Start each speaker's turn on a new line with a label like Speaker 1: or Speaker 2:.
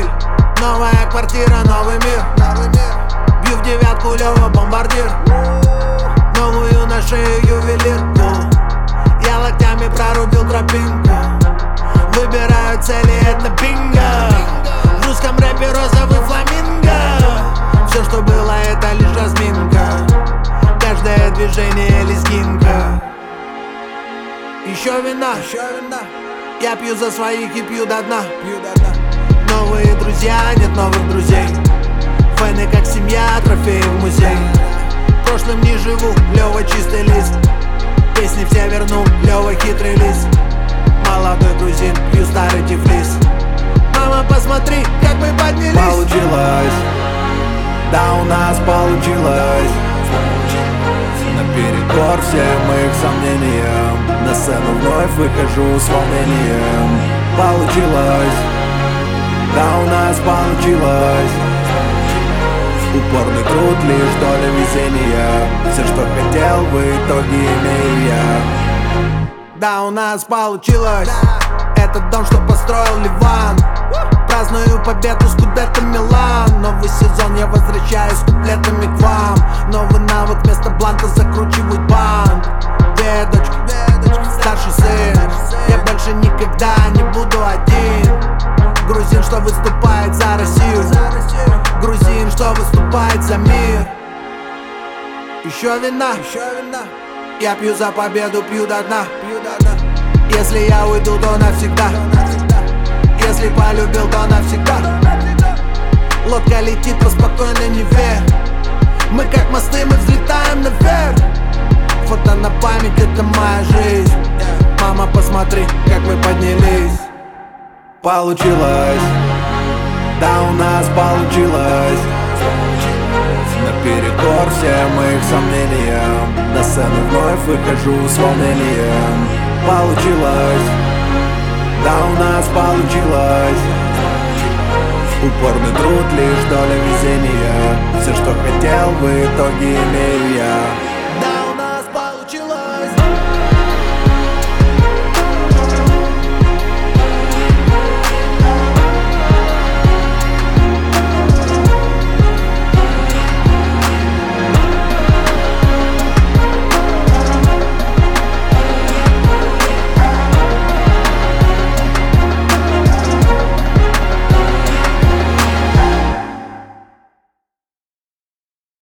Speaker 1: автомобиль. Новая квартира, новый мир. Бью в девятку, Лёва бомбардир. Новую на шею ювелирку. Я локтями прорубил тропинку. Выбираю цели, это бинго. В русском рэпе розовый фламинго. Все, что было, это лишь разминка. Каждое движение лезгинка. Еще вина. Я пью за своих и пью до дна. Новые друзья, нет новых друзей. Фэны как семья, трофеи в музей. Прошлым не живу, Лёва чистый лист. Песни все верну, Лёва хитрый лист. Молодой грузин, пью старый тифлис. Мама, посмотри, как мы поднялись.
Speaker 2: Получилось, да у нас получилось. Наперекор всем их сомнениям, на сцену вновь выхожу с волнением. Получилось, да у нас получилось. Упорный труд, лишь доля везения. Все, что хотел, в итоге имею я.
Speaker 1: Да, у нас получилось. Этот дом, что построил Ливан. Праздную победу, Скудетто Милан. Новый сезон, я возвращаюсь с куплетами к вам. Новый навык, вместо бланка закручивают банк. Дедочка, старший сын. Я больше никогда не буду один. Грузин, что выступает за Россию. Грузин, что выступает за мир. Еще вина. Я пью за победу, пью до дна. Если я уйду, то навсегда. Если полюбил, то навсегда. Лодка летит по спокойной Неве. Мы как мосты, мы взлетаем наверх. Фото на память, это моя жизнь. Мама, посмотри, как мы поднялись.
Speaker 2: Получилось, да у нас получилось. Наперекор всем их сомнениям, на сцену вновь выхожу с волнением. Получилось, да у нас получилось. Упорный труд, лишь доля везения. Все, что хотел, в итоге имею я.